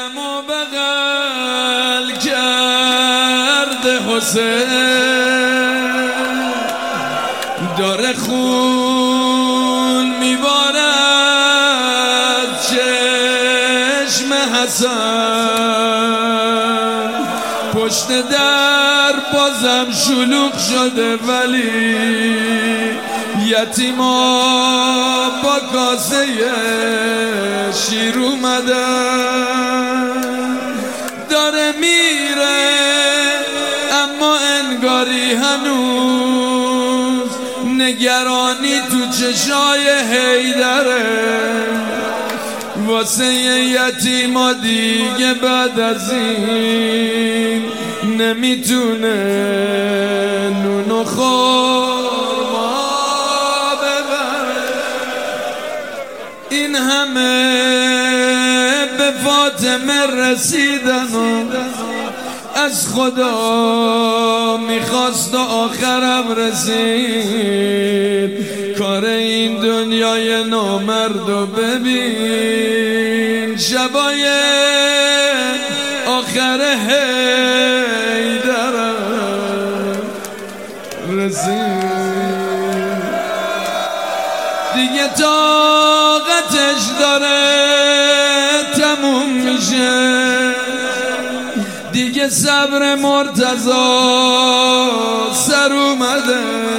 دلم و بغل کرده حسین، داره خون میبارد چشم حسن، پشت در بازم شلوغ شده ولی یتیما با کاسه شیر اومدن، داره میره اما انگاری هنوز نگرانی تو چشای حیدره، واسه یتیما دیگه بعد از این نمیتونه نون و خورما ببره. این همه به فاطمه رسیدن و از خدا میخواست و آخرم رسید. کار این دنیای نامرد و ببین شبای آخر حیدرم رسید، دیگه طاقتش داره تموم میشه، دیگه صبر مرتضی سر اومده.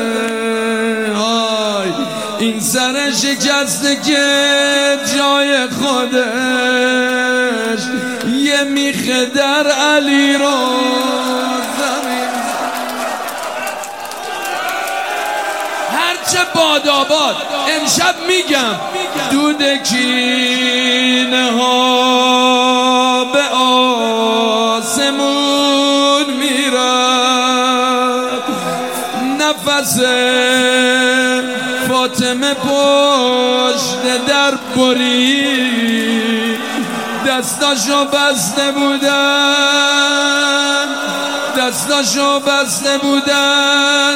این سر شکسته که جای خودش یه میخه در علی رو زمین، هرچه باداباد امشب میگم دود کینه ها به آسمون میرد، نفس فاطمه پشت در برید، دستاشو بسته بودن، دستاشو بسته بودن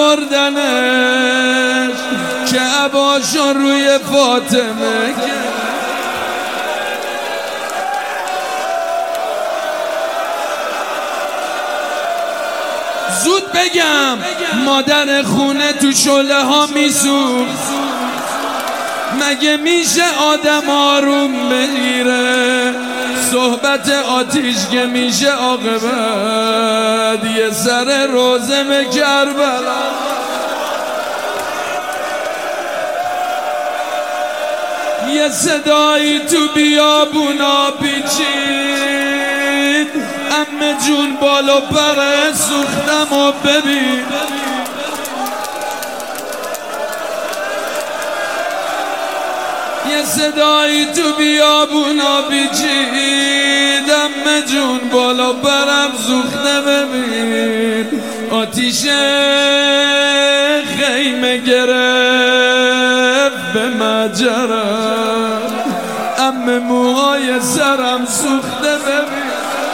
میبردنش که عباشو روی فاطمه زود بگم مادر خونه تو شله ها میسوخت، مگه میشه آدم آروم بگیره؟ صحبت آتیش که میشه عاقبت یه سر روزه به کربلا. یه صدایی تو بیابونا پیچید، عمه جون بالا پر سوختم و ببین، یه صدایی تو بیابونا پیچید، عمه جون بالا پرم سوخته ببین، آتیش خیمه گرفت به مجرم، عمه موهای سرم سوخته ببین.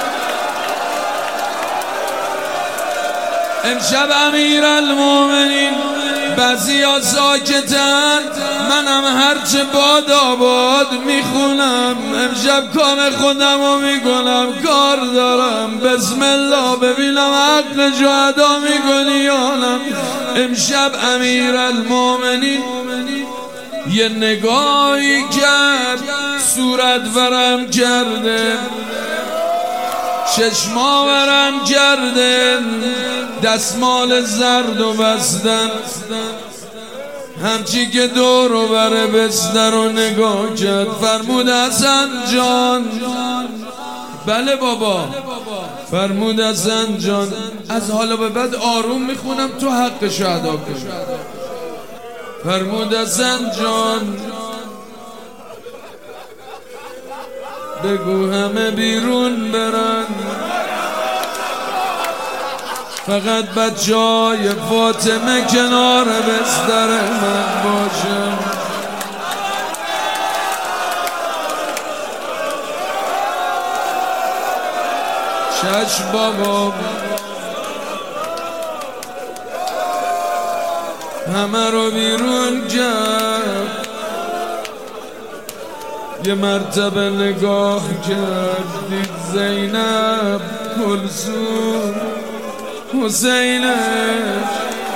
امشب امیرالمومنین بعضیا ساکتن، منم هرچه باد آباد میخونم، امشب کار خودمو میکنم، کار دارم بسم الله ببینم حق جو ادا میکنی یا نه. امشب امیرالمومنین یه نگاهی کرد، صورت ورم کرده، چشما ورم کردن، دستمال زرد و بستن، همچی که دور و بره بستر رو نگاه کرد، فرمود حسن جان. بله بابا. فرمود حسن جان از حالا به بعد آروم میخونم تو حقشو ادا کن. فرمود حسن جان بگو همه بیرون برن، فقط بچه‌های فاطمه کنار بستر من باشن. چشم بابا، همه رو بیرون کرد، یه مرتبه نگاه کرد دید زینب، کلثوم، حسینش،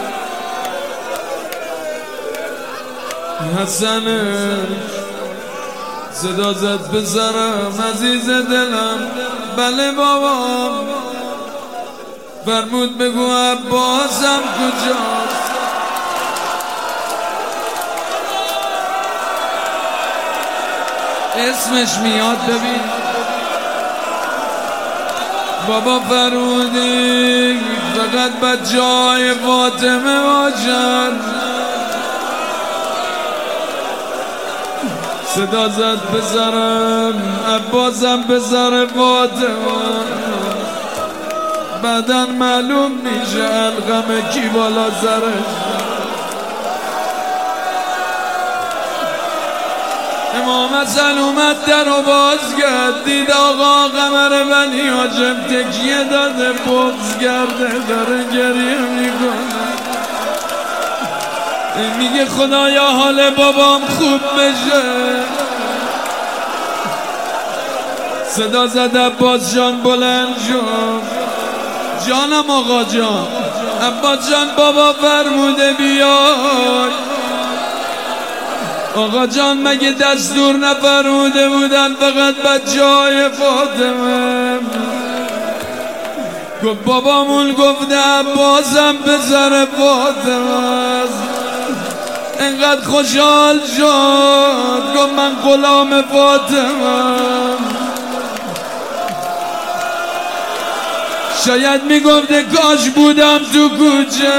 حسنش. صدا زد پسرم عزیز دلم، بله بابام. فرمود بگو عباسم کجاست. اسمش میاد ببین. بابا فرمودی فقط به جای فاطمه باشن. صدا زد پسرم عباسم پسر فاطمه. بعداً معلوم میشه القمه کی بالا سرش. امام حسن اومد در و باز کرد، دید آقا قمر بنی هاشم تکیه داده، بغض کرده، داره گریه میکنه. میگه خدایا حال بابام خوب بشه. صدا زد عباس جان بلند شد. جانم آقا جان. عباس جان بابا فرموده بیای. آقا جان مگه دستور نفرموده بودن فقط به جای فاطمه؟ گفت بابامون گفته عباسم پسر فاطمه است. انقدر خوشحال شد گفت من غلام فاطمه. شاید میگفته کاش بودم تو کوچه.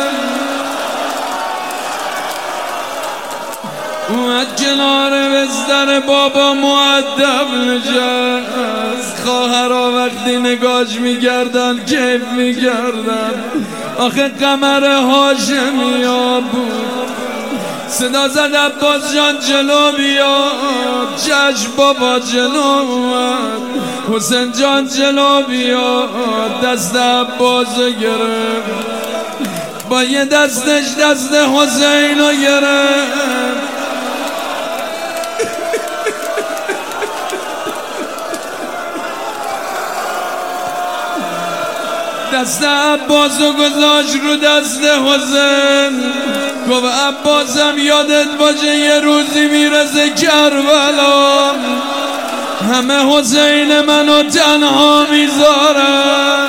اومد کنار بستر بابا مؤدب نشست. خواهرها وقتی نگاش میکردن کیف میکردن. آخه قمر هاشمیا بود. صدا زد عباس جان جلو بیاد. چشم بابا جلو اومد. حسین جان جلو بیاد. دست عباسو گرفت، با یه دستش دست حسینو گرفت. دست عباسو گذاشت رو دست حسین. گفت عباسم یادت باشه یه روزی میرسه کربلا، همه حسین منو تنها میذارن.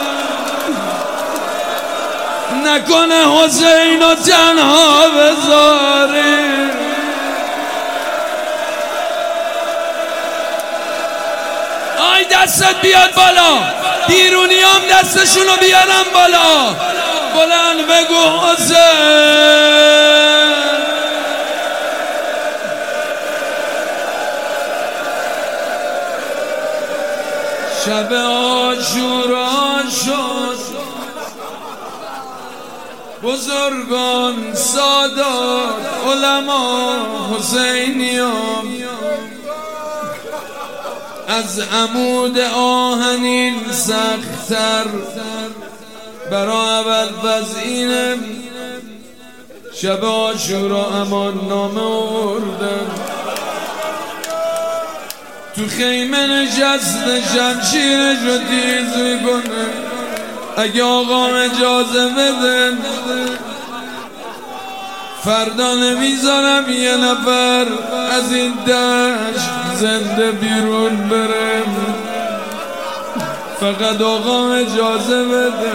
نکنه حسینو تنها بذاری. آی دستت بیاد بالا، بیرونیام دستشونو بیارم بالا. بلند بگو حسین. شب عاشورا شد، بزرگان سادات علما حسینیان از عمود آهنین سخت‌تر برا اول وزینم. شب عاشورا امان نامه آوردن، تو خیمه نشسته شمشیرش رو تیز میکنه. اگه آقا اجازه بده فردا نمیذارم یه نفر از این دشت زنده بیرون برم. فقط آقا اجازه بده.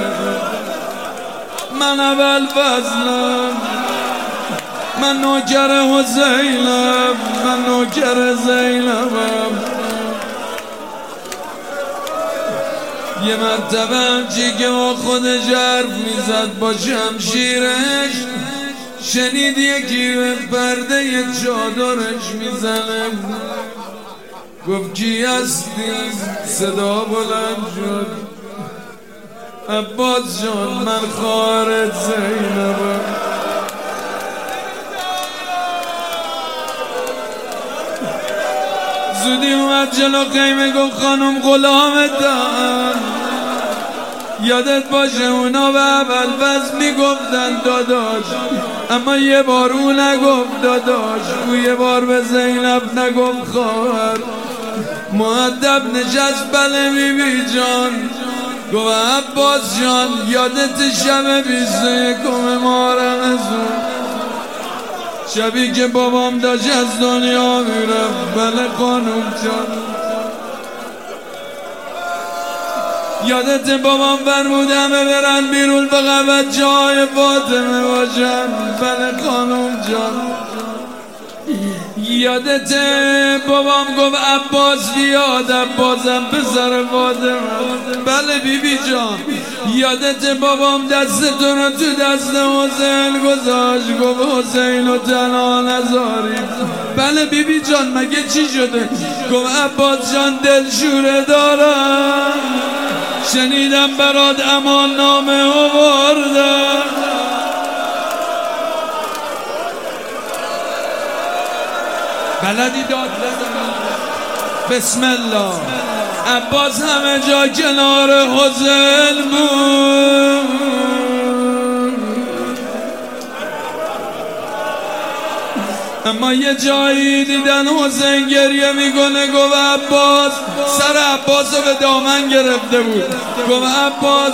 من اول فضلم، من نوکر حسینم، من نوکر زینبم. یه مرتبه همچی که با خودش حرف میزد با شمشیرش، شنید یکی به پرده یه چادرش میزنه. گفت کی هستی؟ صدا بلند شد. عباس جان من خواهرت زینبم. زودی اومد جلو خیمه گفت خانم غلامتم. یادت باشه اونا به اول بس میگفتن داداش، اما یه بار او نگفت داداش، او یه بار به زینب نگفت خواهر. مؤدب نشست بله بیبی جان، گفت عباس جان یادت شب 21 ماه رمضان، شبی که بابام داشت از دنیا میرفت؟ بله خانم جان. یادت بابام فرمود همه برن بیرون فقط جای فاطمه باشن؟ بله خانم جان. یادت بابام گفت عباس بیاد، عباسم پسر فاطمه؟ بله بیبی جان. یادت بابام دستتون رو تو دست حسین گذاشت، گفت حسین رو تنها نذاری؟ بله بیبی جان. مگه چی شده؟ گفت عباس جان دلشوره دارم، شنیدم برات امان نامه آوردم. بلدی داد بزن؟ بسم الله. عباس همه جا کنار حسین بود، اما یه جایی دیدن حسین گریه میکنه، گفت عباس، سر عباس رو به دامن گرفته بود، گفت عباس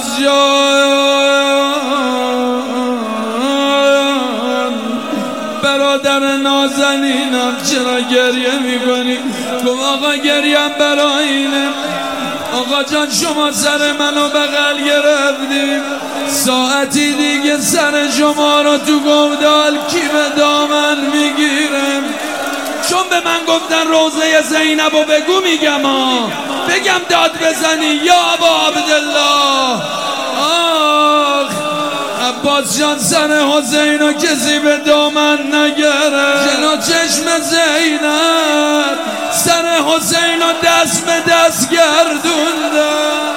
جان برادر نازنینم چرا گریه میکنی؟ گفت آقا گریم برای اینه، آقا جان شما سر منو بغل گرفتیم، ساعتی دیگه سر شما رو تو گودال کی به دامن میگیرم؟ چون به من گفتن روزه زینب و بگو میگم بگم داد بزنی یا ابا عبدالله. آخ عباس جان سر حسین رو کسی به دامن نگره، جلو چشم زینب سر حسین رو دست به دست گردوندن،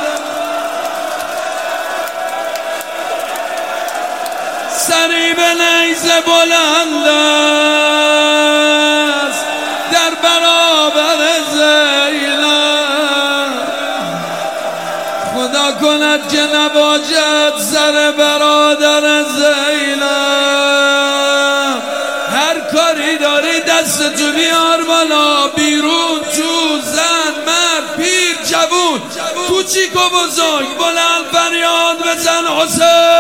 سری به نیزه بلند است در برابر زینب، خدا کند که نباشد سر برادر زینب. هر کاری داری دستتو بیار بالا، بیرون تو زن مرد پیر جوون کوچیک و بزرگ بلند فریاد بزن حسین.